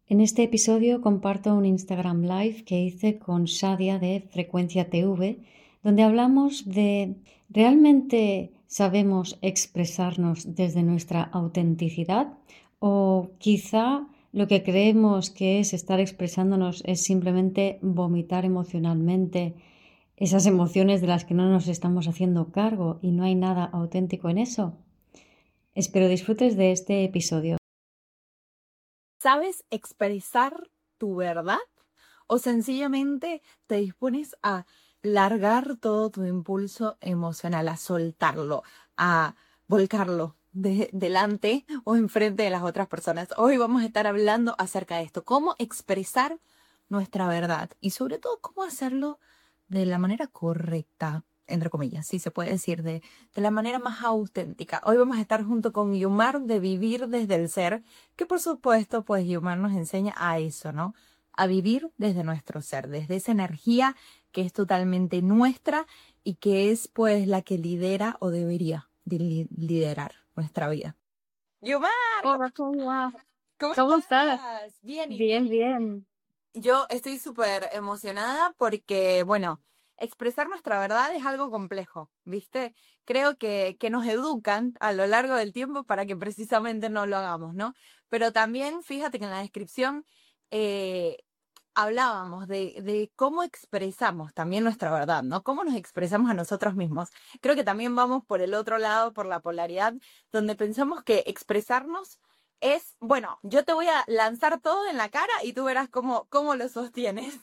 En este episodio comparto un Instagram Live que hice con Shadia de Frecuencia TV, donde hablamos de ¿realmente sabemos expresarnos desde nuestra autenticidad? ¿O quizá lo que creemos que es estar expresándonos es simplemente vomitar emocionalmente esas emociones de las que no nos estamos haciendo cargo y no hay nada auténtico en eso? Espero disfrutes de este episodio. ¿Sabes expresar tu verdad? ¿O sencillamente te dispones a largar todo tu impulso emocional, a soltarlo, a volcarlo delante o enfrente de las otras personas? Hoy vamos a estar hablando acerca de esto, cómo expresar nuestra verdad y sobre todo cómo hacerlo de la manera correcta, entre comillas, si se puede decir, de la manera más auténtica. Hoy vamos a estar junto con Yumar de Vivir desde el Ser, que por supuesto, pues Yumar nos enseña a eso, ¿no? A vivir desde nuestro ser, desde esa energía que es totalmente nuestra y que es pues la que lidera o debería liderar nuestra vida. Yumar, Hola, ¿cómo va? ¿cómo ¿Cómo estás? estás? Bien, ¿y Bien, tú? bien. Yo estoy súper emocionada porque, bueno, expresar nuestra verdad es algo complejo, ¿viste? Creo que nos educan a lo largo del tiempo para que precisamente no lo hagamos, ¿no? Pero también, fíjate que en la descripción eh, hablábamos de cómo expresamos también nuestra verdad, ¿no? Cómo nos expresamos a nosotros mismos. Creo que también vamos por el otro lado, por la polaridad, donde pensamos que expresarnos es, bueno, yo te voy a lanzar todo en la cara y tú verás cómo lo sostienes.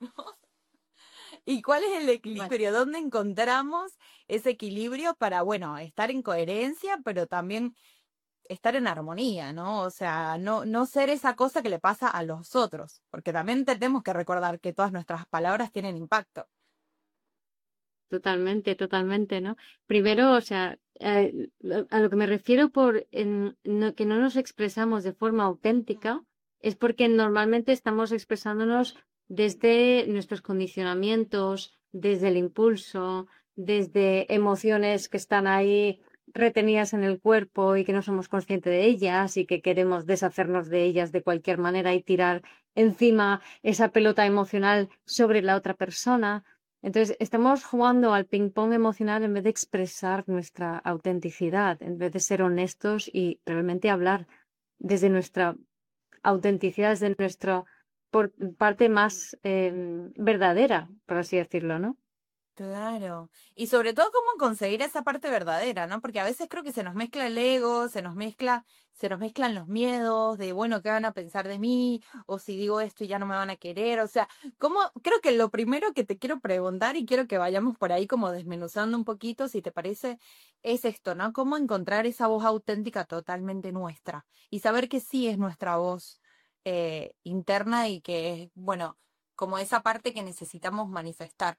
¿Y cuál es el Bueno, equilibrio? ¿Dónde encontramos ese equilibrio para, bueno, estar en coherencia, pero también estar en armonía, ¿no? O sea, no ser esa cosa que le pasa a los otros, porque también tenemos que recordar que todas nuestras palabras tienen impacto. totalmente, totalmente, ¿no? Primero, o sea, a lo que me refiero que no nos expresamos de forma auténtica es porque normalmente estamos expresándonos desde nuestros condicionamientos, desde el impulso, desde emociones que están ahí retenidas en el cuerpo y que no somos conscientes de ellas y que queremos deshacernos de ellas de cualquier manera y tirar encima esa pelota emocional sobre la otra persona. Entonces, estamos jugando al ping-pong emocional en vez de expresar nuestra autenticidad, en vez de ser honestos y realmente hablar desde nuestra autenticidad, desde nuestra parte más verdadera, por así decirlo, ¿no? Claro. Y sobre todo cómo conseguir esa parte verdadera, ¿no? Porque a veces creo que se nos mezcla el ego, se nos mezclan los miedos de, bueno, ¿qué van a pensar de mí? O si digo esto y ya no me van a querer. O sea, creo que lo primero que te quiero preguntar y quiero que vayamos por ahí como desmenuzando un poquito, si te parece, es esto, ¿no? Cómo encontrar esa voz auténtica totalmente nuestra y saber que sí es nuestra voz interna y que es, bueno, como esa parte que necesitamos manifestar.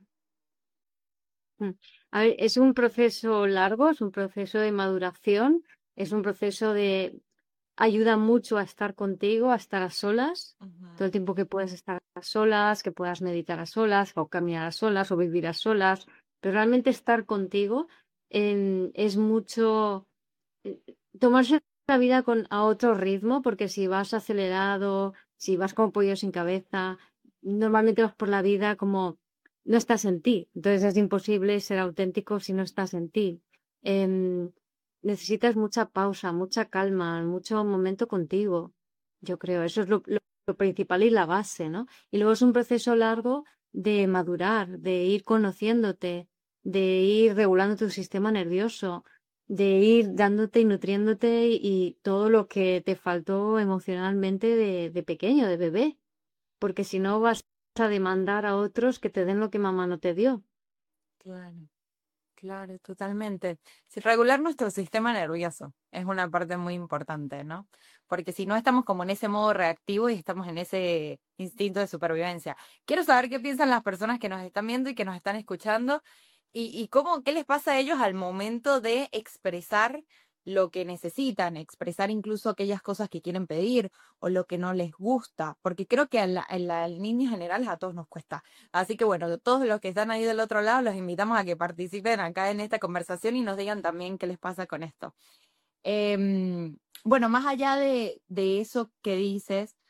Mm. A ver, es un proceso largo, es un proceso de maduración, es un proceso de ayuda mucho a estar contigo, a estar a solas, todo el tiempo que puedes estar a solas, que puedas meditar a solas, o caminar a solas, o vivir a solas, pero realmente estar contigo es mucho eh, tomarse la vida a otro ritmo, porque si vas acelerado, si vas como pollo sin cabeza, normalmente vas por la vida como no estás en ti. Entonces es imposible ser auténtico si no estás en ti. Em, Necesitas mucha pausa, mucha calma, mucho momento contigo. Yo creo, eso es lo principal y la base, ¿no? Y luego es un proceso largo de madurar, de ir conociéndote, de ir regulando tu sistema nervioso, de ir dándote y nutriéndote y todo lo que te faltó emocionalmente de pequeño, de bebé, porque si no vas a demandar a otros que te den lo que mamá no te dio. Claro. Claro, totalmente. Si regular nuestro sistema nervioso es una parte muy importante, ¿no? Porque si no estamos como en ese modo reactivo y estamos en ese instinto de supervivencia. Quiero saber qué piensan las personas que nos están viendo y que nos están escuchando y qué les pasa a ellos al momento de expresar lo que necesitan, expresar incluso aquellas cosas que quieren pedir o lo que no les gusta, porque creo que en líneas generales a todos nos cuesta. Así que bueno, todos los que están ahí del otro lado, los invitamos a que participen acá en esta conversación y nos digan también qué les pasa con esto. Bueno, más allá de eso que dices,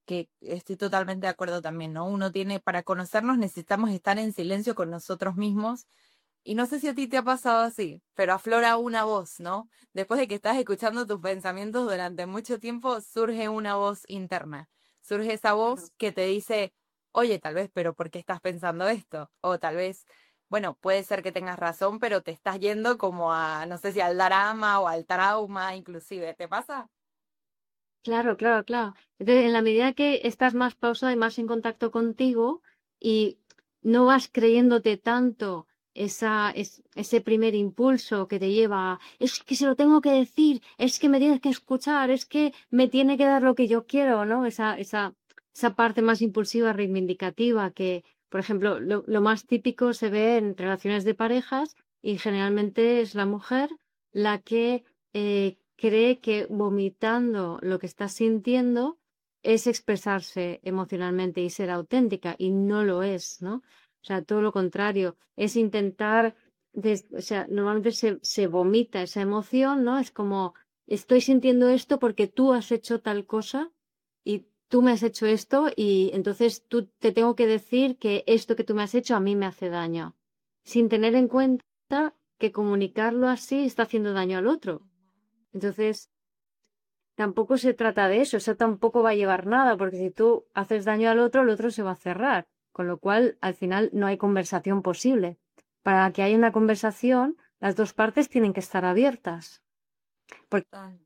que estoy totalmente de acuerdo también, ¿no? Uno tiene, para conocernos necesitamos estar en silencio con nosotros mismos. Y no sé si a ti te ha pasado así, pero aflora una voz, ¿no? Después de que estás escuchando tus pensamientos durante mucho tiempo, surge una voz interna. Surge esa voz que te dice, oye, tal vez, pero ¿por qué estás pensando esto? O tal vez, bueno, puede ser que tengas razón, pero te estás yendo como a, no sé si al drama o al trauma, inclusive. ¿Te pasa? Claro, claro, claro. Entonces, en la medida que estás más pausada y más en contacto contigo y no vas creyéndote tanto ese primer impulso que te lleva a, es que se lo tengo que decir, es que me tienes que escuchar, es que me tiene que dar lo que yo quiero, ¿no? Esa parte más impulsiva, reivindicativa, que, por ejemplo, lo más típico se ve en relaciones de parejas y generalmente es la mujer la que cree que vomitando lo que está sintiendo es expresarse emocionalmente y ser auténtica, y no lo es, ¿no? O sea, todo lo contrario, es intentar, o sea, normalmente se vomita esa emoción, ¿no? Es como, estoy sintiendo esto porque tú has hecho tal cosa y tú me has hecho esto y entonces tú te tengo que decir que esto que tú me has hecho a mí me hace daño, sin tener en cuenta que comunicarlo así está haciendo daño al otro. Entonces, tampoco se trata de eso tampoco va a llevar nada, porque si tú haces daño al otro, el otro se va a cerrar, con lo cual al final no hay conversación posible. Para que haya una conversación, las dos partes tienen que estar abiertas, porque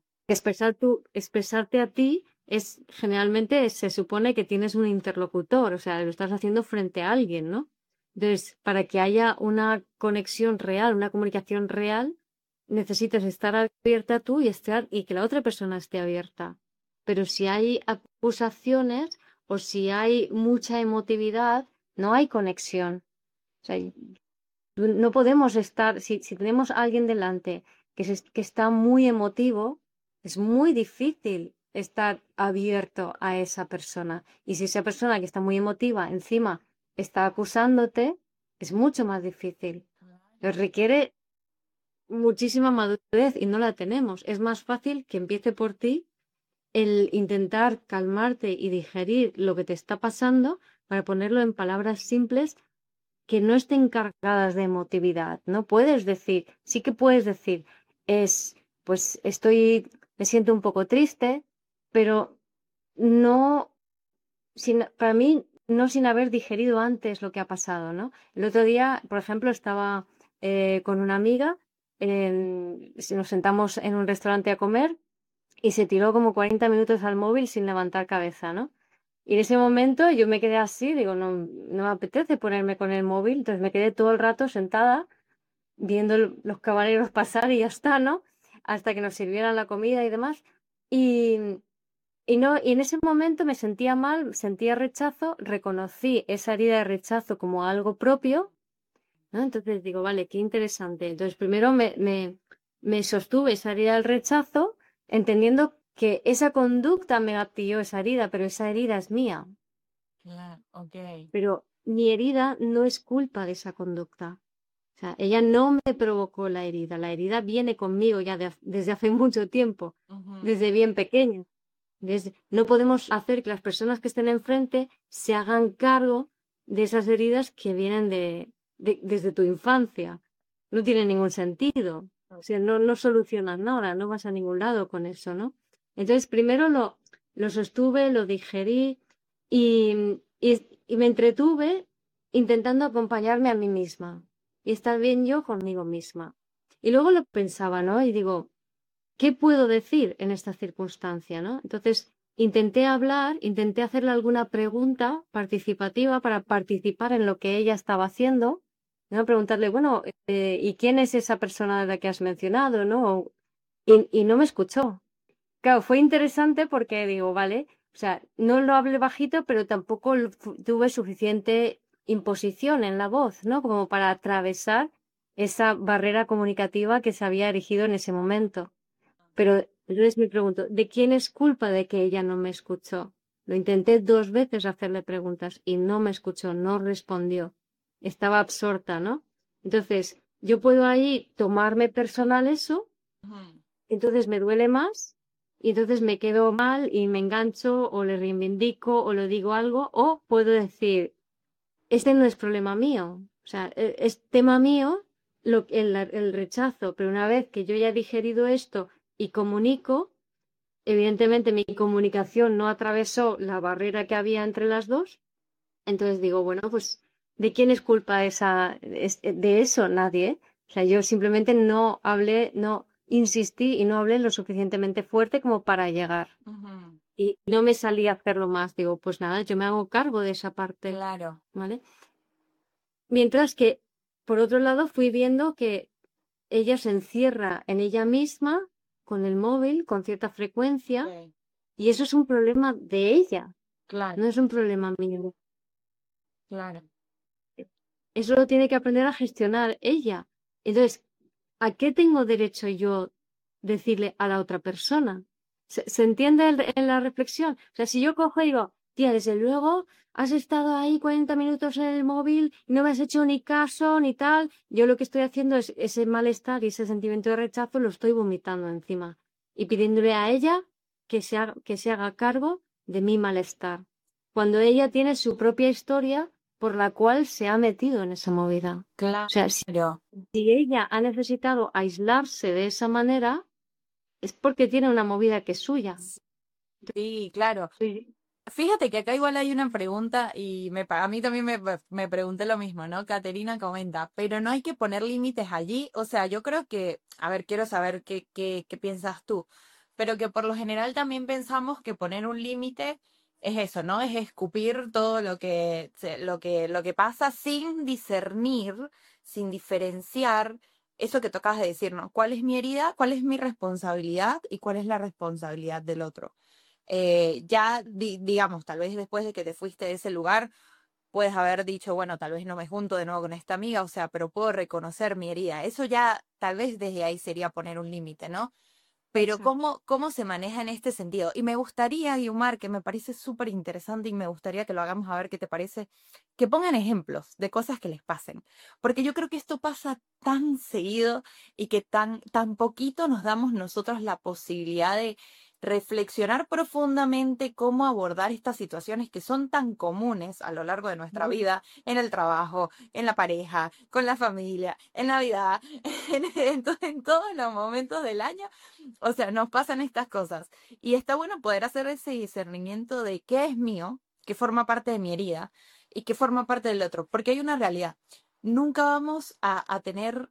expresarte a ti es generalmente se supone que tienes un interlocutor, o sea, lo estás haciendo frente a alguien, ¿no? Entonces, para que haya una conexión real, una comunicación real, necesitas estar abierta tú y que la otra persona esté abierta. Pero si hay acusaciones o si hay mucha emotividad, no hay conexión. O sea, no podemos estar, si tenemos a alguien delante que está muy emotivo, es muy difícil estar abierto a esa persona. Y si esa persona que está muy emotiva encima está acusándote, es mucho más difícil. Requiere muchísima madurez y no la tenemos. Es más fácil que empiece por ti el intentar calmarte y digerir lo que te está pasando para ponerlo en palabras simples que no estén cargadas de emotividad. No puedes decir, sí que puedes decir, pues me siento un poco triste, pero no, para mí, no sin haber digerido antes lo que ha pasado, ¿no? El otro día, por ejemplo, estaba con una amiga, nos sentamos en un restaurante a comer y se tiró como 40 minutos al móvil sin levantar cabeza, ¿no? Y en ese momento yo me quedé así, digo, no, no me apetece ponerme con el móvil, entonces me quedé todo el rato sentada viendo los caballeros pasar y ya está, ¿no? Hasta que nos sirvieran la comida y demás. Y, y en ese momento me sentía mal, sentía rechazo, reconocí esa herida de rechazo como algo propio, ¿no? Entonces digo, vale, qué interesante. Entonces primero me sostuve esa herida del rechazo, entendiendo que esa conducta me gatilló esa herida, pero esa herida es mía. Claro, ok. Pero mi herida no es culpa de esa conducta. O sea, ella no me provocó la herida viene conmigo ya desde hace mucho tiempo, desde bien pequeña. No podemos hacer que las personas que estén enfrente se hagan cargo de esas heridas que vienen desde tu infancia. No tiene ningún sentido. O sea, no solucionas nada, no vas a ningún lado con eso, ¿no? Entonces, primero lo sostuve, lo digerí y me entretuve intentando acompañarme a mí misma y estar bien yo conmigo misma. Y luego lo pensaba, ¿no? Y digo, ¿qué puedo decir en esta circunstancia, ¿no? Entonces, intenté hacerle alguna pregunta participativa para participar en lo que ella estaba haciendo, ¿no? Preguntarle, bueno, ¿y quién es esa persona de la que has mencionado, ¿no? Y no me escuchó. Claro, fue interesante porque digo, vale, o sea, no lo hablé bajito, pero tampoco tuve suficiente imposición en la voz, ¿no? Como para atravesar esa barrera comunicativa que se había erigido en ese momento. Pero entonces me pregunto, ¿de quién es culpa de que ella no me escuchó? Lo intenté 2 veces hacerle preguntas y no me escuchó, no respondió. Estaba absorta, ¿no? Entonces, yo puedo ahí tomarme personal eso, entonces me duele más y entonces me quedo mal y me engancho o le reivindico o le digo algo, o puedo decir, este no es problema mío, o sea, es tema mío el rechazo, pero una vez que yo ya he digerido esto y comunico, evidentemente mi comunicación no atravesó la barrera que había entre las dos, entonces digo, bueno, pues ¿de quién es culpa de eso? Nadie. O sea, yo simplemente no hablé, no insistí y no hablé lo suficientemente fuerte como para llegar. Ujú. Y no me salí a hacerlo más. Digo, pues nada, yo me hago cargo de esa parte, Claro. ¿vale? Mientras que, por otro lado, fui viendo que ella se encierra en ella misma con el móvil con cierta frecuencia Ok. y eso es un problema de ella, Claro, no es un problema mío. claro. Eso lo tiene que aprender a gestionar ella. Entonces, ¿a qué tengo derecho yo decirle a la otra persona? ¿Se entiende en la reflexión? O sea, si yo cojo y digo, tía, desde luego has estado ahí 40 minutos en el móvil y no me has hecho ni caso ni tal, yo lo que estoy haciendo es ese malestar y ese sentimiento de rechazo lo estoy vomitando encima y pidiéndole a ella que se haga cargo de mi malestar. Cuando ella tiene su propia historia por la cual se ha metido en esa movida. O sea, si Claro. ella ha necesitado aislarse de esa manera, es porque tiene una movida que es suya. Sí, claro. Sí. Fíjate que acá igual hay una pregunta y a mí también me pregunté lo mismo, ¿no? Caterina comenta, pero no hay que poner límites allí. O sea, yo creo que, a ver, quiero saber qué piensas tú, pero que por lo general también pensamos que poner un límite es eso, ¿no? Es escupir todo lo que pasa sin discernir, sin diferenciar eso que tocas de decir, ¿no? ¿Cuál es mi herida? ¿Cuál es mi responsabilidad? ¿Y cuál es la responsabilidad del otro? Ya, digamos, tal vez después de que te fuiste de ese lugar, puedes haber dicho, bueno, tal vez no me junto de nuevo con esta amiga, o sea, pero puedo reconocer mi herida. Eso ya, tal vez desde ahí sería poner un límite, ¿no? Pero Exacto. ¿cómo se maneja en este sentido? Y me gustaría, Guiomar, que me parece súper interesante y me gustaría que lo hagamos a ver qué te parece, que pongan ejemplos de cosas que les pasen. Porque yo creo que esto pasa tan seguido y que tan poquito nos damos nosotros la posibilidad de reflexionar profundamente cómo abordar estas situaciones que son tan comunes a lo largo de nuestra vida, en el trabajo, en la pareja, con la familia, en Navidad, en todos los momentos del año. O sea, nos pasan estas cosas. Y está bueno poder hacer ese discernimiento de qué es mío, qué forma parte de mi herida y qué forma parte del otro. Porque hay una realidad. Nunca vamos a tener,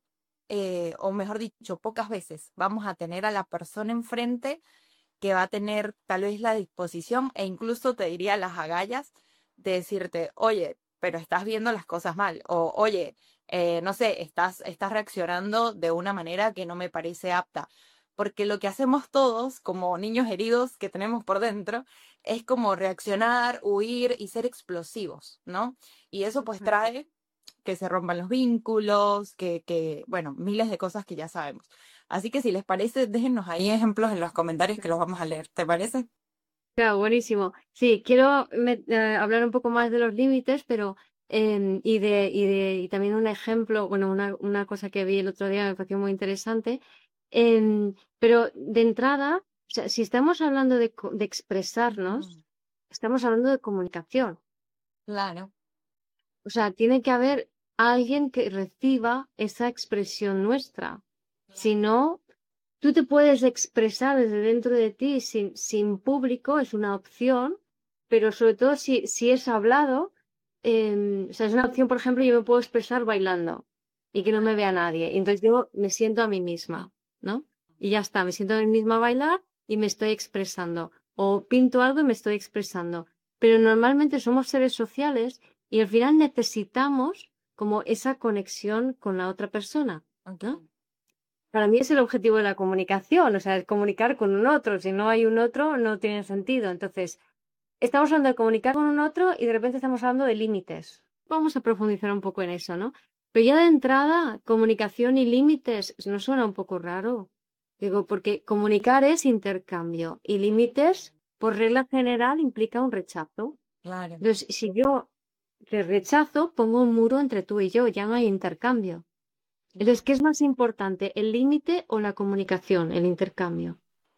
o mejor dicho, pocas veces vamos a tener a la persona enfrente que va a tener tal vez la disposición e incluso te diría las agallas de decirte, oye, pero estás viendo las cosas mal. O, oye, no sé, estás reaccionando de una manera que no me parece apta. Porque lo que hacemos todos, como niños heridos que tenemos por dentro, es como reaccionar, huir y ser explosivos, ¿no? Y eso pues trae que se rompan los vínculos, bueno, miles de cosas que ya sabemos. Así que si les parece, déjennos ahí ejemplos en los comentarios que los vamos a leer. ¿Te parece? Claro, buenísimo. Sí, quiero hablar un poco más de los límites, pero y también un ejemplo, bueno, una cosa que vi el otro día me pareció muy interesante. Pero de entrada, o sea, si estamos hablando de expresarnos, estamos hablando de comunicación. Claro. O sea, tiene que haber alguien que reciba esa expresión nuestra. Si no, tú te puedes expresar desde dentro de ti sin público, es una opción, pero sobre todo si es hablado, o sea, es una opción, por ejemplo, yo me puedo expresar bailando y que no me vea nadie. Y entonces yo me siento a mí misma, ¿no? Y ya está, me siento a mí misma a bailar y me estoy expresando. O pinto algo y me estoy expresando. Pero normalmente somos seres sociales y al final necesitamos como esa conexión con la otra persona, ¿no? Ok. Para mí es el objetivo de la comunicación, o sea, es comunicar con un otro. Si no hay un otro, no tiene sentido. Entonces, estamos hablando de comunicar con un otro y de repente estamos hablando de límites. Vamos a profundizar un poco en eso, ¿no? Pero ya de entrada, comunicación y límites, ¿no suena un poco raro? Digo, porque comunicar es intercambio y límites, por regla general, implica un rechazo. Claro. Entonces, si yo te rechazo, pongo un muro entre tú y yo, ya no hay intercambio. Entonces, ¿qué es más importante, el límite o la comunicación, el intercambio?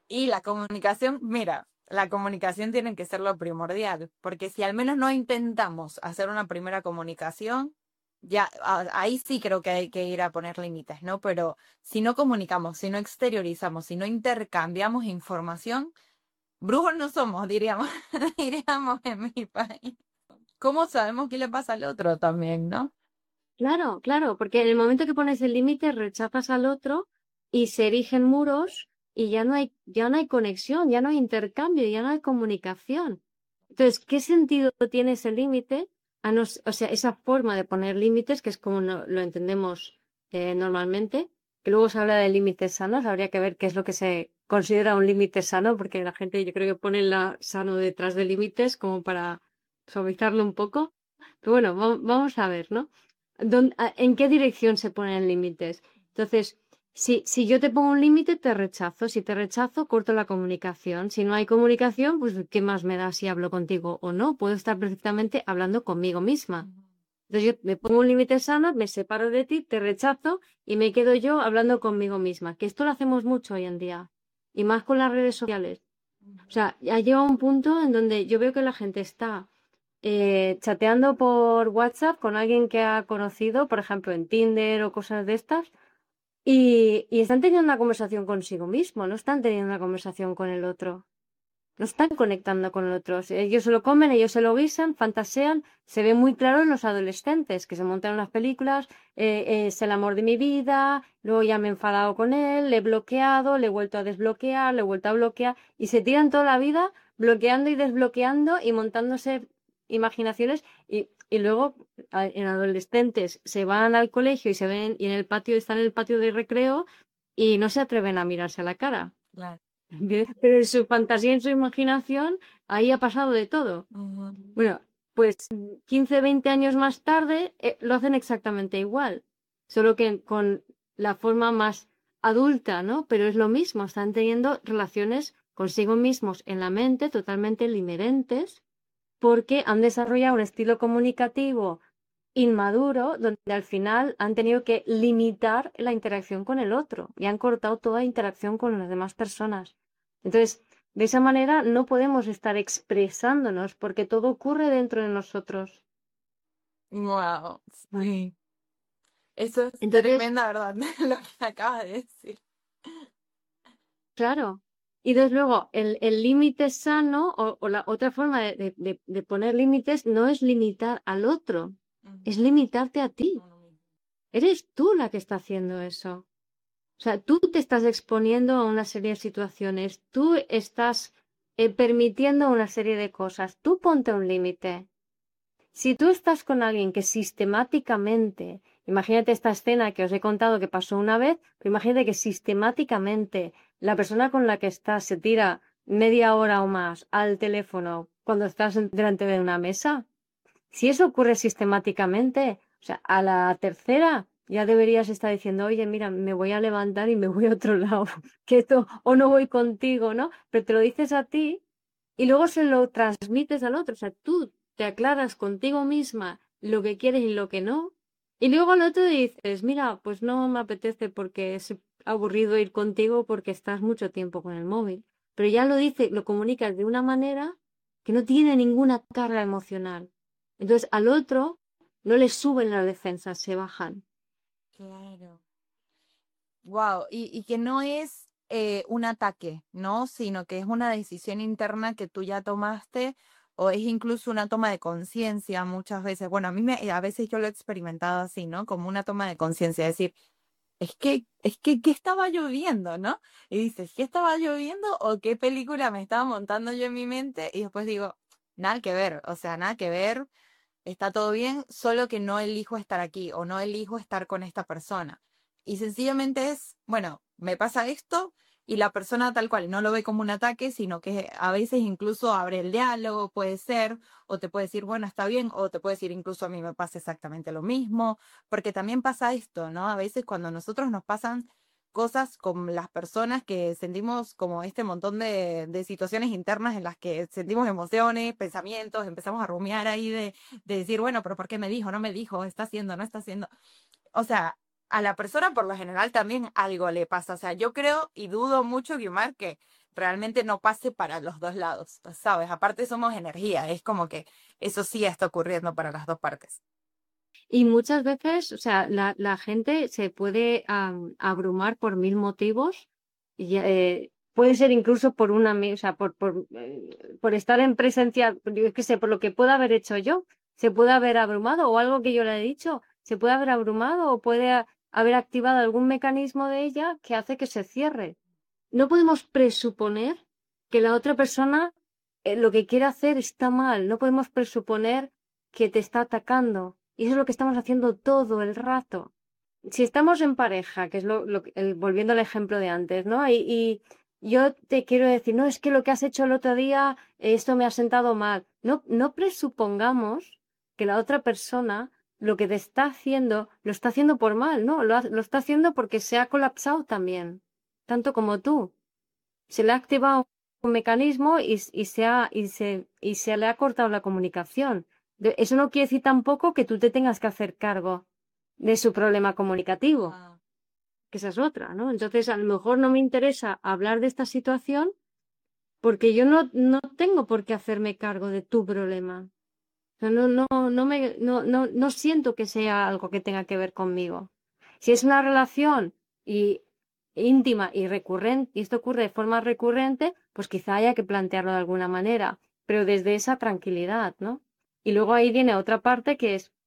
Y la comunicación, mira, la comunicación tiene que ser lo primordial, porque si al menos no intentamos hacer una primera comunicación, ya ahí sí creo que hay que ir a poner límites, ¿no? Pero si no comunicamos, si no exteriorizamos, si no intercambiamos información, brujos no somos, diríamos, diríamos en mi país. ¿Cómo sabemos qué le pasa al otro también, no? Claro, claro, porque en el momento que pones el límite rechazas al otro y se erigen muros y ya no hay conexión, ya no hay intercambio, ya no hay comunicación. Entonces, ¿qué sentido tiene ese límite? O sea, esa forma de poner límites, que es como lo entendemos normalmente, que luego se habla de límites sanos, habría que ver qué es lo que se considera un límite sano, porque la gente yo creo que pone la sano detrás de límites como para suavizarlo un poco. Pero bueno, vamos a ver, ¿no? ¿En qué dirección se ponen límites? Entonces, si yo te pongo un límite, te rechazo. Si te rechazo, corto la comunicación. Si no hay comunicación, pues ¿qué más me da si hablo contigo o no? Puedo estar perfectamente hablando conmigo misma. Entonces yo me pongo un límite sano, me separo de ti, te rechazo y me quedo yo hablando conmigo misma. Que esto lo hacemos mucho hoy en día. Y más con las redes sociales. O sea, ya llega un punto en donde yo veo que la gente está chateando por WhatsApp con alguien que ha conocido, por ejemplo, en Tinder o cosas de estas, y están teniendo una conversación consigo mismo, no están teniendo una conversación con el otro. No están conectando con el otro. Ellos se lo comen, ellos se lo guisan, fantasean. Se ve muy claro en los adolescentes que se montan unas películas. Es el amor de mi vida. Luego ya me he enfadado con él, le he bloqueado, le he vuelto a desbloquear, le he vuelto a bloquear. Y se tiran toda la vida bloqueando y desbloqueando y montándose imaginaciones. Y luego en adolescentes se van al colegio y se ven y en el patio están en el patio de recreo y no se atreven a mirarse a la cara. Claro. Pero en su fantasía, en su imaginación, ahí ha pasado de todo. Bueno, pues 15, 20 años más tarde lo hacen exactamente igual, solo que con la forma más adulta, ¿no? Pero es lo mismo, están teniendo relaciones consigo mismos en la mente totalmente limerentes porque han desarrollado un estilo comunicativo inmaduro donde al final han tenido que limitar la interacción con el otro y han cortado toda interacción con las demás personas. Entonces, de esa manera no podemos estar expresándonos porque todo ocurre dentro de nosotros. Wow, sí. Eso es Entonces, tremenda verdad, lo que acabas de decir. claro. Y desde luego, el límite sano o la otra forma de poner límites no es limitar al otro, es limitarte a ti. Eres tú la que está haciendo eso. O sea, tú te estás exponiendo a una serie de situaciones, tú estás permitiendo una serie de cosas, tú ponte un límite. Si tú estás con alguien que sistemáticamente, imagínate esta escena que os he contado que pasó una vez, pero imagínate que sistemáticamente la persona con la que estás se tira media hora o más al teléfono cuando estás delante de una mesa. Si eso ocurre sistemáticamente, o sea, a la tercera ya deberías estar diciendo, oye, mira, me voy a levantar y me voy a otro lado, que esto, o no voy contigo, ¿no? Pero te lo dices a ti y luego se lo transmites al otro, o sea, tú te aclaras contigo misma lo que quieres y lo que no, y luego al otro dices, mira, pues no me apetece porque es aburrido ir contigo porque estás mucho tiempo con el móvil. Pero ya lo dices, lo comunicas de una manera que no tiene ninguna carga emocional. Entonces al otro no le suben las defensas, se bajan. Claro. Wow, y que no es un ataque, ¿no? Sino que es una decisión interna que tú ya tomaste o es incluso una toma de conciencia muchas veces. Bueno, a veces yo lo he experimentado así, ¿no? Como una toma de conciencia, decir, ¿qué estaba lloviendo, no? Y dices, ¿qué estaba lloviendo o qué película me estaba montando yo en mi mente? Y después digo, nada que ver, o sea, nada que ver, está todo bien, solo que no elijo estar aquí o no elijo estar con esta persona. Y sencillamente es, bueno, me pasa esto y la persona tal cual no lo ve como un ataque, sino que a veces incluso abre el diálogo, puede ser, o te puede decir, bueno, está bien, o te puede decir incluso a mí me pasa exactamente lo mismo, porque también pasa esto, ¿no? A veces cuando a nosotros nos pasan cosas con las personas que sentimos como este montón de situaciones internas en las que sentimos emociones, pensamientos, empezamos a rumiar ahí de decir, bueno, pero ¿por qué me dijo? No me dijo, está haciendo, no está haciendo. O sea, a la persona por lo general también algo le pasa. O sea, yo creo y dudo mucho, Guimar, que realmente no pase para los dos lados, ¿sabes? Aparte somos energía, es como que eso sí está ocurriendo para las dos partes. Y muchas veces, o sea, la gente se puede abrumar por mil motivos. Y, puede ser incluso por o sea, por estar en presencia, yo qué sé, por lo que pueda haber hecho yo. Se puede haber abrumado o algo que yo le he dicho, se puede haber abrumado o puede haber activado algún mecanismo de ella que hace que se cierre. No podemos presuponer que la otra persona lo que quiere hacer está mal. No podemos presuponer que te está atacando. Y eso es lo que estamos haciendo todo el rato. Si estamos en pareja, que es volviendo al ejemplo de antes, ¿no? Y yo te quiero decir, no, es que lo que has hecho el otro día, esto me ha sentado mal. No, no presupongamos que la otra persona lo que te está haciendo, lo está haciendo por mal, ¿no? Lo está haciendo porque se ha colapsado también, tanto como tú. Se le ha activado un mecanismo y se le ha cortado la comunicación. Eso no quiere decir tampoco que tú te tengas que hacer cargo de su problema comunicativo, que esa es otra, ¿no? Entonces, a lo mejor no me interesa hablar de esta situación porque yo no tengo por qué hacerme cargo de tu problema. O sea, no siento que sea algo que tenga que ver conmigo. Si es una relación y íntima y recurrente, y esto ocurre de forma recurrente, pues quizá haya que plantearlo de alguna manera, pero desde esa tranquilidad, ¿no? Y luego ahí viene otra parte que es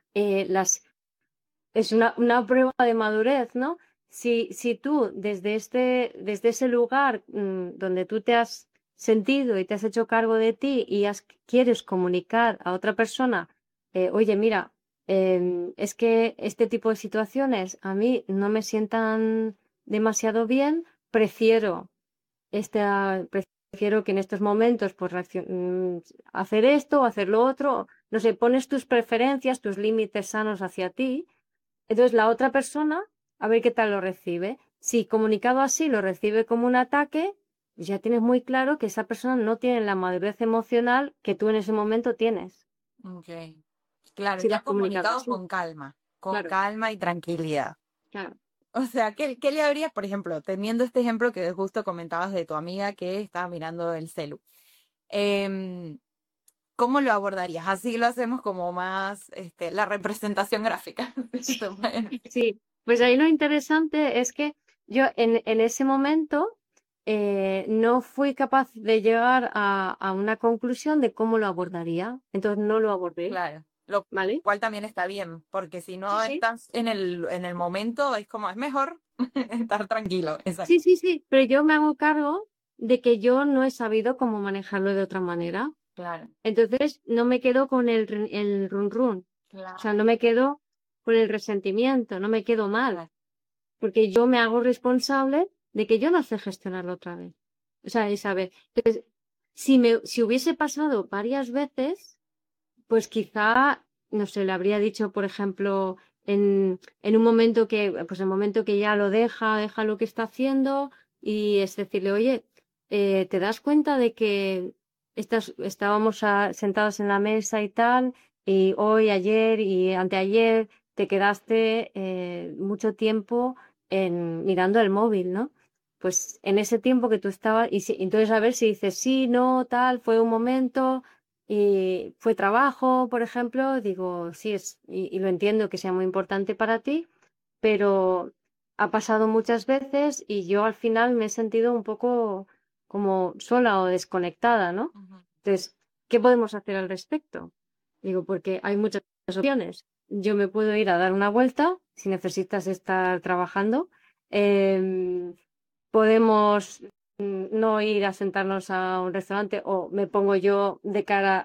es una prueba de madurez, ¿no? Si tú desde ese lugar donde tú te has sentido y te has hecho cargo de ti y quieres comunicar a otra persona, oye, mira, es que este tipo de situaciones a mí no me sientan demasiado bien, prefiero que en estos momentos pues hacer esto o hacer lo otro, no sé, pones tus preferencias, tus límites sanos hacia ti. Entonces la otra persona, a ver qué tal lo recibe. Si comunicado así lo recibe como un ataque, ya tienes muy claro que esa persona no tiene la madurez emocional que tú en ese momento tienes. Okay. Claro, Si lo ya has comunicado comunicado así. con Claro, calma y tranquilidad. claro. O sea, ¿qué le habrías, por ejemplo, teniendo este ejemplo que justo comentabas de tu amiga que estaba mirando el celu? em, ¿Cómo lo abordarías? Así lo hacemos como más, la representación gráfica. Sí, pues ahí lo interesante es que yo en ese momento no fui capaz de llegar a una conclusión de cómo lo abordaría. Entonces no lo abordé, Claro, lo ¿vale? cual también está bien, porque si Sí, no sí. estás en el momento, es como, es mejor estar tranquilo. Exacto. Sí, sí, sí, pero yo me hago cargo de que yo no he sabido cómo manejarlo de otra manera. Claro, Entonces no me quedo con el run run, o sea, claro, no me quedo con el resentimiento, no me quedo mal, claro. porque yo me hago responsable de que yo no sé gestionarlo otra vez. O sea, esa vez. Entonces, si hubiese pasado varias veces, pues quizá, no sé, le habría dicho, por ejemplo, en un momento pues el momento que ya lo deja lo que está haciendo y es decirle, oye, ¿te das cuenta de que estábamos sentados en la mesa y tal, y hoy, ayer y anteayer te quedaste mucho tiempo mirando el móvil, ¿no? Pues en ese tiempo que tú estabas, entonces a ver si dices sí, no, tal, fue un momento y fue trabajo, por ejemplo, digo, sí, y lo entiendo que sea muy importante para ti, pero ha pasado muchas veces y yo al final me he sentido un poco como sola o desconectada, ¿no? Ujú. Entonces, ¿qué podemos hacer al respecto? Digo, porque hay muchas opciones. Yo me puedo ir a dar una vuelta si necesitas estar trabajando. Em, Podemos no ir a sentarnos a un restaurante o me pongo yo de cara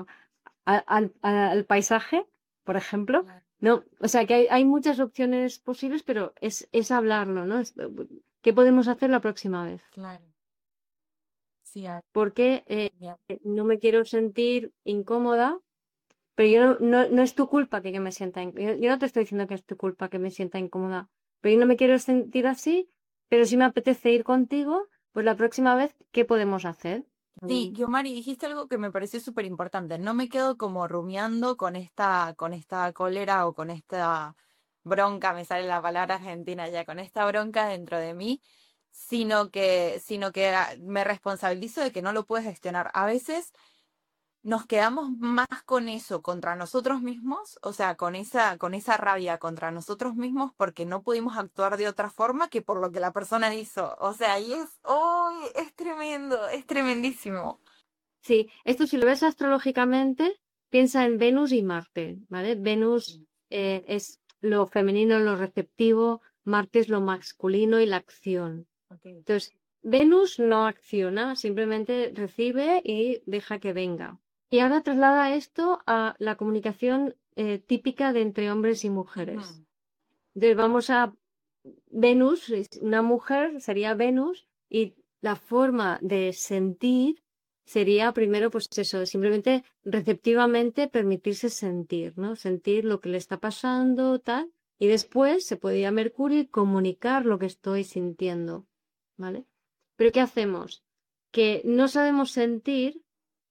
al paisaje, por ejemplo. Claro, No, o sea que hay muchas opciones posibles, pero es hablarlo, ¿no? ¿Qué podemos hacer la próxima vez? claro. Sí, Porque bien. no me quiero sentir incómoda, pero yo no es tu culpa que yo me sienta incómoda. Yo no te estoy diciendo que es tu culpa que me sienta incómoda, pero yo no me quiero sentir así, pero si me apetece ir contigo, pues la próxima vez, ¿qué podemos hacer? Sí, Guiomari, dijiste algo que me pareció súper importante. No me quedo como rumiando con esta cólera o con esta bronca, me sale la palabra argentina ya, con esta bronca dentro de mí, sino que me responsabilizo de que no lo puedes gestionar. A veces nos quedamos más con eso contra nosotros mismos, o sea, con esa rabia contra nosotros mismos porque no pudimos actuar de otra forma que por lo que la persona hizo. O sea, y es tremendo, es tremendísimo. Sí, esto si lo ves astrológicamente, piensa en Venus y Marte, ¿vale? Venus es lo femenino, lo receptivo, Marte es lo masculino y la acción. Okay. Entonces, Venus no acciona, simplemente recibe y deja que venga. Y ahora traslada esto a la comunicación típica de entre hombres y mujeres. Entonces vamos a Venus, una mujer sería Venus y la forma de sentir sería primero pues eso, simplemente receptivamente permitirse sentir, ¿no? Sentir lo que le está pasando, tal, y después se podría Mercurio y comunicar lo que estoy sintiendo, ¿vale? Pero ¿qué hacemos? Que no sabemos sentir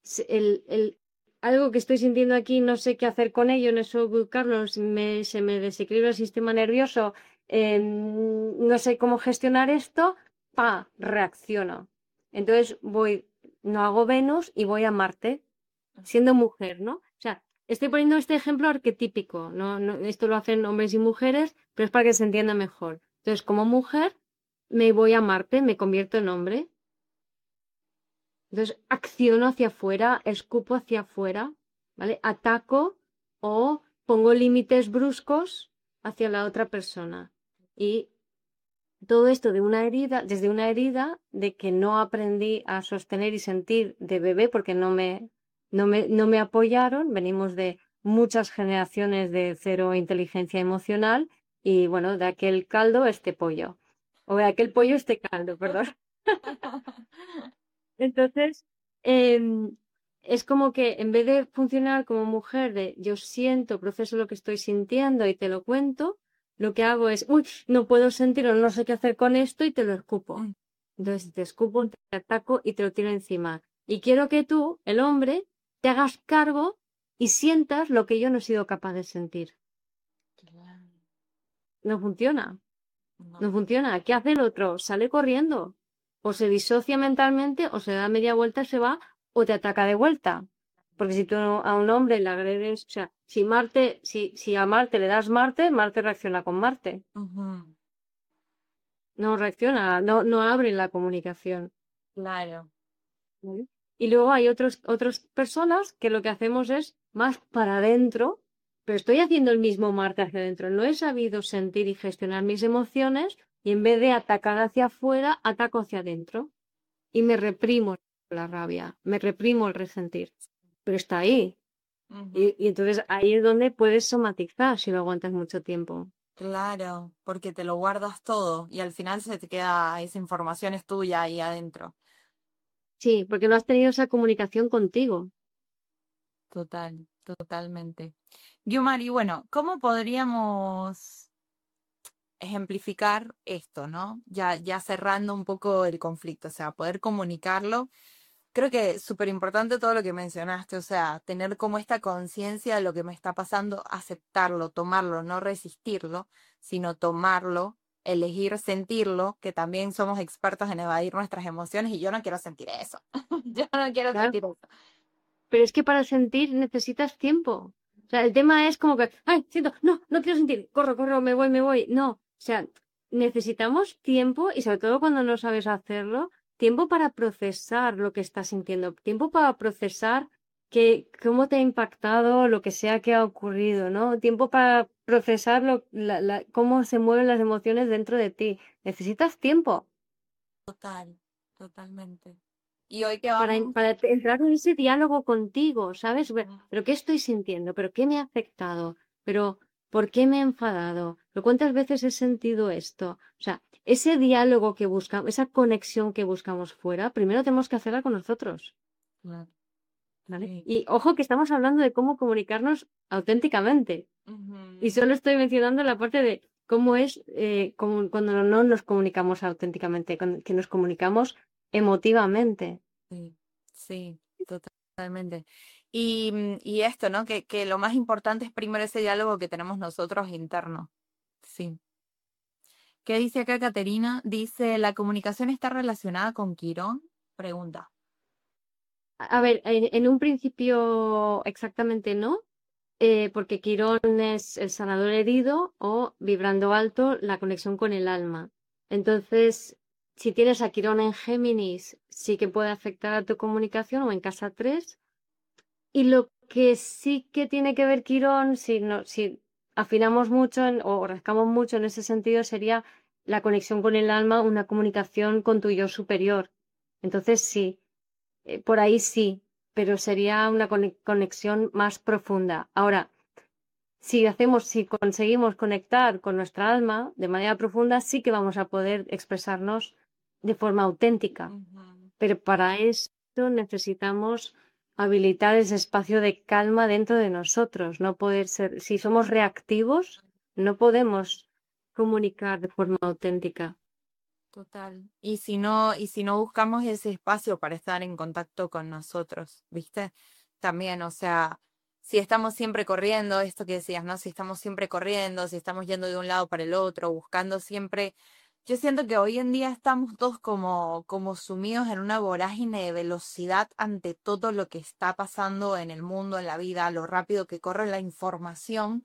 algo que estoy sintiendo aquí, no sé qué hacer con ello, no sé ubicarlo, se me desequilibra el sistema nervioso, no sé cómo gestionar esto, reacciono. Entonces no hago Venus y voy a Marte, siendo mujer, ¿no? O sea, estoy poniendo este ejemplo arquetípico, esto lo hacen hombres y mujeres, pero es para que se entienda mejor. Entonces, como mujer, me voy a Marte, me convierto en hombre. Entonces, acciono hacia afuera, escupo hacia afuera, ¿vale? Ataco o pongo límites bruscos hacia la otra persona. Y todo esto desde una herida de que no aprendí a sostener y sentir de bebé porque no me apoyaron. Venimos de muchas generaciones de cero inteligencia emocional y bueno, de aquel caldo este pollo. O de aquel pollo este caldo, perdón. Entonces, em, es como que en vez de funcionar como mujer de yo siento, proceso lo que estoy sintiendo y te lo cuento, lo que hago es, uy, no puedo sentirlo, no sé qué hacer con esto y te lo escupo. Entonces te escupo, te ataco y te lo tiro encima. Y quiero que tú, el hombre, te hagas cargo y sientas lo que yo no he sido capaz de sentir. No funciona. No funciona. ¿Qué hace el otro? Sale corriendo. O se disocia mentalmente, o se da media vuelta, se va, o te ataca de vuelta. Porque si tú a un hombre le agredes, o sea, si a Marte le das Marte, Marte reacciona con Marte. No reacciona, no abre la comunicación. Claro. ¿Vale? Y luego hay otras personas que lo que hacemos es más para adentro, pero estoy haciendo el mismo Marte hacia adentro. No he sabido sentir y gestionar mis emociones y en vez de atacar hacia afuera, ataco hacia adentro. Y me reprimo la rabia, me reprimo el resentir. Pero está ahí. Y entonces ahí es donde puedes somatizar si lo aguantas mucho tiempo. Claro, porque te lo guardas todo y al final se te queda, esa información es tuya ahí adentro. Sí, porque no has tenido esa comunicación contigo. Totalmente. Guiomari, bueno, ¿cómo podríamos ejemplificar esto, ¿no? Ya cerrando un poco el conflicto, o sea, poder comunicarlo. Creo que es súper importante todo lo que mencionaste, o sea, tener como esta conciencia de lo que me está pasando, aceptarlo, tomarlo, no resistirlo, sino tomarlo, elegir sentirlo, que también somos expertos en evadir nuestras emociones y yo no quiero sentir eso. Yo no quiero Claro. sentir eso. Pero es que para sentir necesitas tiempo. O sea, el tema es como que, ay, siento, no quiero sentir, corro, me voy. No, o sea, necesitamos tiempo y sobre todo cuando no sabes hacerlo, tiempo para procesar lo que estás sintiendo, tiempo para procesar cómo te ha impactado lo que sea que ha ocurrido, ¿no? Tiempo para procesar cómo se mueven las emociones dentro de ti. Necesitas tiempo. Totalmente. Y hoy que para, vamos, para entrar en ese diálogo contigo, ¿sabes? ¿Pero qué estoy sintiendo? ¿Pero qué me ha afectado? ¿Pero por qué me he enfadado? ¿Pero cuántas veces he sentido esto? O sea, ese diálogo que buscamos, esa conexión que buscamos fuera, primero tenemos que hacerla con nosotros, ¿vale? sí. Y ojo que estamos hablando de cómo comunicarnos auténticamente. Y solo estoy mencionando la parte de cómo es cuando no nos comunicamos auténticamente, que nos comunicamos emotivamente. Sí, totalmente. Y esto, ¿no? Que lo más importante es primero ese diálogo que tenemos nosotros interno. Sí. ¿Qué dice acá Caterina? Dice, ¿la comunicación está relacionada con Quirón? Pregunta. A ver, en un principio exactamente no, porque Quirón es el sanador herido o vibrando alto la conexión con el alma. Entonces, si tienes a Quirón en Géminis, sí que puede afectar a tu comunicación o en casa 3. Y lo que sí que tiene que ver Quirón, si afinamos mucho o rascamos mucho en ese sentido, sería la conexión con el alma, una comunicación con tu yo superior. Entonces sí, por ahí sí, pero sería una conexión más profunda. Ahora, si conseguimos conectar con nuestra alma de manera profunda, sí que vamos a poder expresarnos de forma auténtica. Pero para esto necesitamos habilitar ese espacio de calma dentro de nosotros. No poder ser, si somos reactivos, no podemos comunicar de forma auténtica. Total. Y si no buscamos ese espacio para estar en contacto con nosotros, ¿viste? También, o sea, si estamos siempre corriendo, esto que decías, ¿no? Si estamos siempre corriendo, si estamos yendo de un lado para el otro, buscando siempre. Yo siento que hoy en día estamos todos como sumidos en una vorágine de velocidad ante todo lo que está pasando en el mundo, en la vida, lo rápido que corre la información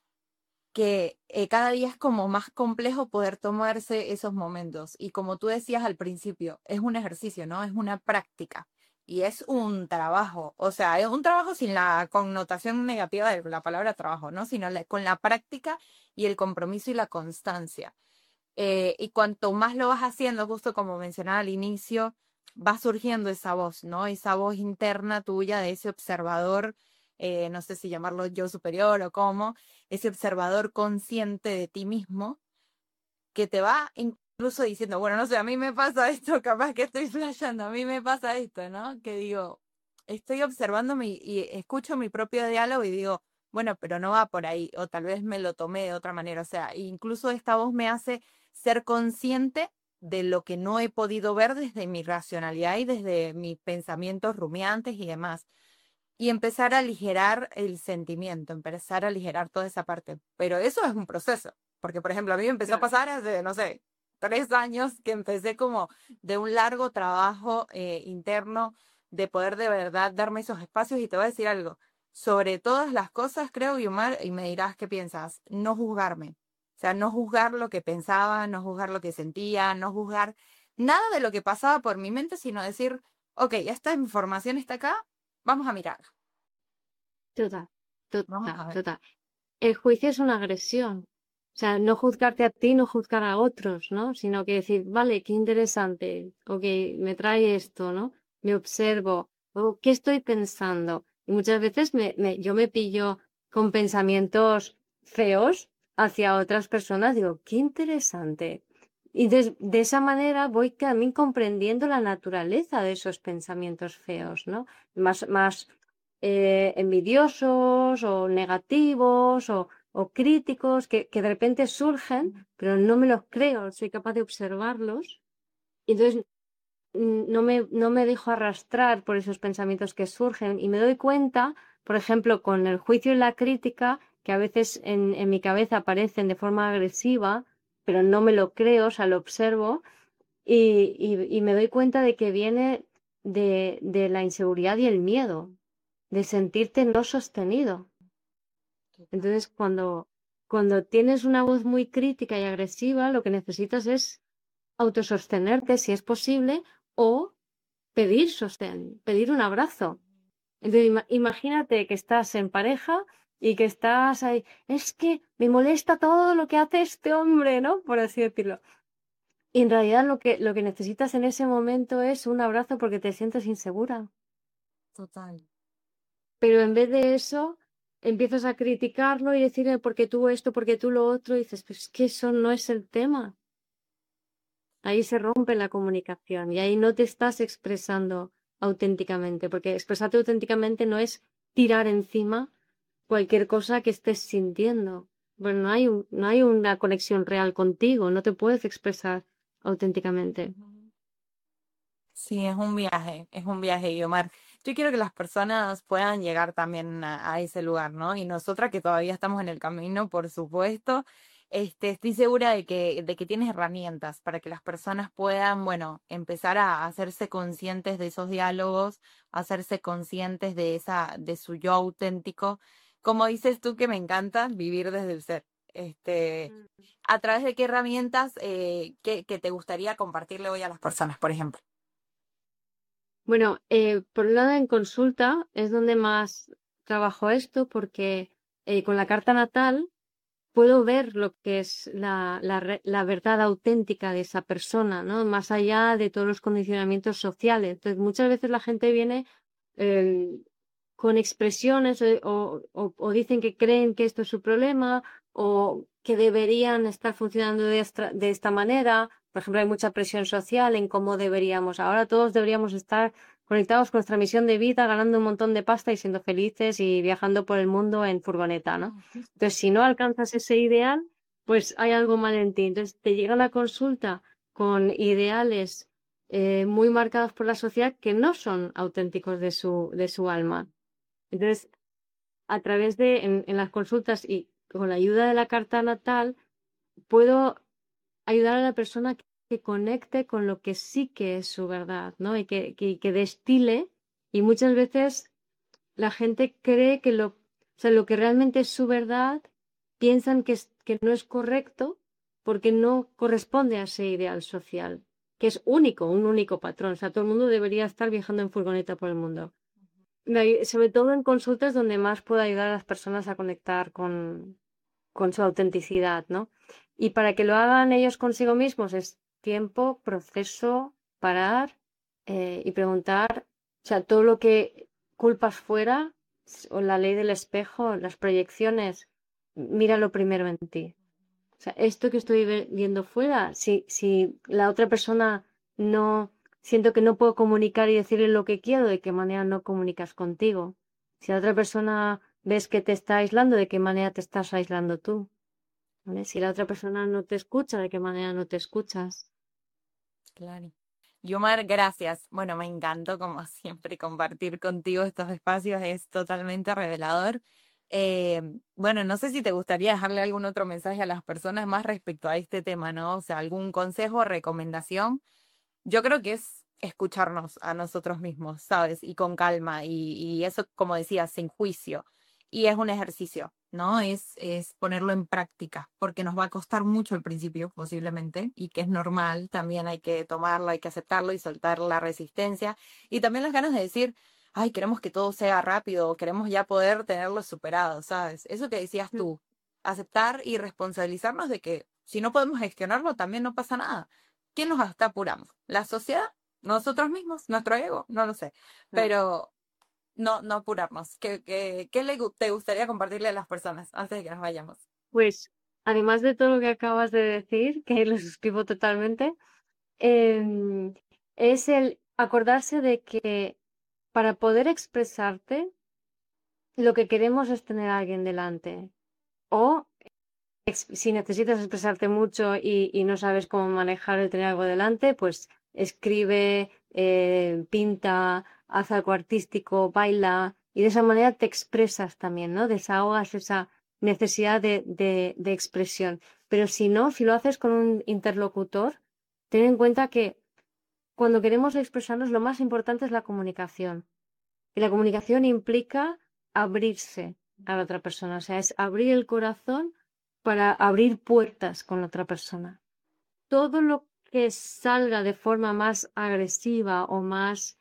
que cada día es como más complejo poder tomarse esos momentos. Y como tú decías al principio, es un ejercicio, ¿no? Es una práctica y es un trabajo. O sea, es un trabajo sin la connotación negativa de la palabra trabajo, ¿no? Sino con la práctica y el compromiso y la constancia. Y cuanto más lo vas haciendo, justo como mencionaba al inicio, va surgiendo esa voz, ¿no? Esa voz interna tuya de ese observador, no sé si llamarlo yo superior o cómo, ese observador consciente de ti mismo que te va incluso diciendo, bueno, no sé, a mí me pasa esto, capaz que estoy flasheando, a mí me pasa esto, ¿no? Que digo, estoy observando y escucho mi propio diálogo y digo, bueno, pero no va por ahí, o tal vez me lo tomé de otra manera, o sea, incluso esta voz me hace ser consciente de lo que no he podido ver desde mi racionalidad y desde mis pensamientos rumiantes y demás. Y empezar a aligerar el sentimiento, empezar a aligerar toda esa parte. Pero eso es un proceso, porque por ejemplo a mí me empezó a pasar hace, no sé, 3 años que empecé como de un largo trabajo interno de poder de verdad darme esos espacios y te voy a decir algo. Sobre todas las cosas, creo, Guiomar, y me dirás qué piensas, no juzgarme. O sea, no juzgar lo que pensaba, no juzgar lo que sentía, no juzgar nada de lo que pasaba por mi mente, sino decir, ok, esta información está acá, vamos a mirar. Total, Vamos total, a ver. total. El juicio es una agresión. O sea, no juzgarte a ti, no juzgar a otros, ¿no? Sino que decir, vale, qué interesante, ok, me trae esto, ¿no? Me observo, o qué estoy pensando. Y muchas veces yo me pillo con pensamientos feos hacia otras personas, digo, qué interesante. Y de esa manera voy también comprendiendo la naturaleza de esos pensamientos feos, ¿no? Más envidiosos o negativos o críticos que de repente surgen, pero no me los creo, soy capaz de observarlos y entonces no me dejo arrastrar por esos pensamientos que surgen y me doy cuenta, por ejemplo, con el juicio y la crítica, que a veces en mi cabeza aparecen de forma agresiva, pero no me lo creo, o sea, lo observo y me doy cuenta de que viene de la inseguridad y el miedo, de sentirte no sostenido. Entonces, cuando tienes una voz muy crítica y agresiva, lo que necesitas es autosostenerte, si es posible, o pedir sostén, pedir un abrazo. Entonces, imagínate que estás en pareja y que estás ahí, es que me molesta todo lo que hace este hombre, ¿no? Por así decirlo. Y en realidad lo que necesitas en ese momento es un abrazo porque te sientes insegura. Total. Pero en vez de eso, empiezas a criticarlo y decirle por qué tú esto, por qué tú lo otro, y dices, pues es que eso no es el tema. Ahí se rompe la comunicación y ahí no te estás expresando auténticamente, porque expresarte auténticamente no es tirar encima cualquier cosa que estés sintiendo. Bueno, no hay una conexión real contigo, no te puedes expresar auténticamente. Sí, es un viaje, Guiomar. Yo quiero que las personas puedan llegar también a ese lugar, ¿no? Y nosotras que todavía estamos en el camino, por supuesto, estoy segura de que tienes herramientas para que las personas puedan, bueno, empezar a hacerse conscientes de esos diálogos, hacerse conscientes de su yo auténtico. Como dices tú, que me encanta vivir desde el ser. ¿A través de qué herramientas que te gustaría compartirle hoy a las personas, por ejemplo? Bueno, por un lado en consulta es donde más trabajo esto, porque con la carta natal puedo ver lo que es la verdad auténtica de esa persona, ¿no? Más allá de todos los condicionamientos sociales. Entonces, muchas veces la gente viene con expresiones o dicen que creen que esto es su problema o que deberían estar funcionando de esta manera. Por ejemplo, hay mucha presión social en cómo deberíamos. Ahora todos deberíamos estar conectados con nuestra misión de vida, ganando un montón de pasta y siendo felices y viajando por el mundo en furgoneta, ¿no? Entonces, si no alcanzas ese ideal, pues hay algo mal en ti. Entonces, te llega la consulta con ideales muy marcados por la sociedad que no son auténticos de su alma. Entonces, a través en las consultas y con la ayuda de la carta natal, puedo ayudar a la persona que conecte con lo que sí que es su verdad, ¿no? Y que destile. Y muchas veces la gente cree que lo que realmente es su verdad, piensan que no es correcto porque no corresponde a ese ideal social, que es único, un único patrón. O sea, todo el mundo debería estar viajando en furgoneta por el mundo. Sobre todo en consultas donde más puedo ayudar a las personas a conectar con su autenticidad, ¿no? Y para que lo hagan ellos consigo mismos es tiempo, proceso, parar y preguntar, o sea, todo lo que culpas fuera, o la ley del espejo, las proyecciones, míralo primero en ti. O sea, esto que estoy viendo fuera, si la otra persona no, siento que no puedo comunicar y decirle lo que quiero, ¿de qué manera no comunicas contigo? Si la otra persona ves que te está aislando, ¿de qué manera te estás aislando tú? ¿Vale? Si la otra persona no te escucha, ¿de qué manera no te escuchas? Claro. Yomar, gracias. Bueno, me encantó como siempre compartir contigo estos espacios, es totalmente revelador. Bueno, no sé si te gustaría dejarle algún otro mensaje a las personas más respecto a este tema, ¿no? O sea, algún consejo o recomendación. Yo creo que es escucharnos a nosotros mismos, ¿sabes? Y con calma, y eso, como decías, sin juicio. Y es un ejercicio, ¿no? Es ponerlo en práctica, porque nos va a costar mucho al principio, posiblemente, y que es normal, también hay que tomarlo, hay que aceptarlo y soltar la resistencia. Y también las ganas de decir, ay, queremos que todo sea rápido, queremos ya poder tenerlo superado, ¿sabes? Eso que decías tú, aceptar y responsabilizarnos de que si no podemos gestionarlo, también no pasa nada. ¿Quién nos está apurando? ¿La sociedad? ¿Nosotros mismos? ¿Nuestro ego? No lo sé. Pero no apurarnos. ¿Qué te gustaría compartirle a las personas antes de que nos vayamos? Pues, además de todo lo que acabas de decir, que lo suscribo totalmente, es el acordarse de que para poder expresarte, lo que queremos es tener a alguien delante. O si necesitas expresarte mucho y no sabes cómo manejar el tener algo delante, pues escribe, pinta, haz algo artístico, baila, y de esa manera te expresas también, ¿no? Desahogas esa necesidad de expresión. Pero si no, si lo haces con un interlocutor, ten en cuenta que cuando queremos expresarnos, lo más importante es la comunicación. Y la comunicación implica abrirse a la otra persona, o sea, es abrir el corazón para abrir puertas con la otra persona. Todo lo que salga de forma más agresiva o más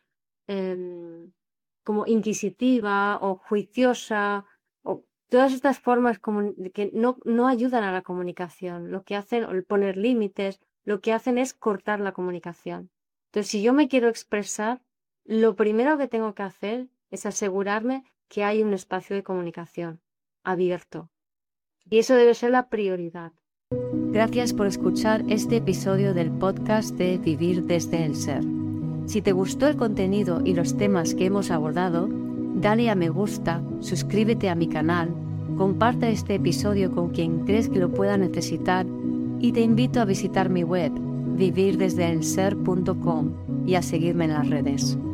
como inquisitiva o juiciosa, o todas estas formas que no ayudan a la comunicación, lo que hacen, el poner límites, lo que hacen es cortar la comunicación. Entonces, si yo me quiero expresar, lo primero que tengo que hacer es asegurarme que hay un espacio de comunicación abierto. Y eso debe ser la prioridad. Gracias por escuchar este episodio del podcast de Vivir desde el Ser. Si te gustó el contenido y los temas que hemos abordado, dale a me gusta, suscríbete a mi canal, comparte este episodio con quien crees que lo pueda necesitar y te invito a visitar mi web vivirdesdeelser.com y a seguirme en las redes.